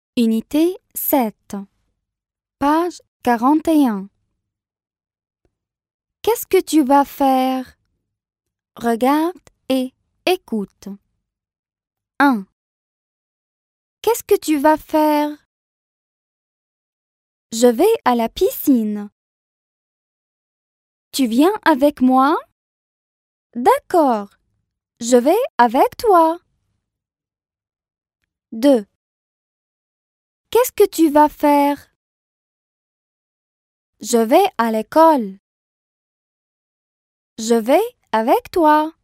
Unité 7, page 41. Qu'est-ce que tu vas faire? Regarde et écoute. 1. Qu'est-ce que tu vas faire? Je vais à la piscine. Tu viens avec moi? D'accord, je vais avec toi. 2. Qu'est-ce que tu vas faire? Je vais à l'école. Je vais avec toi.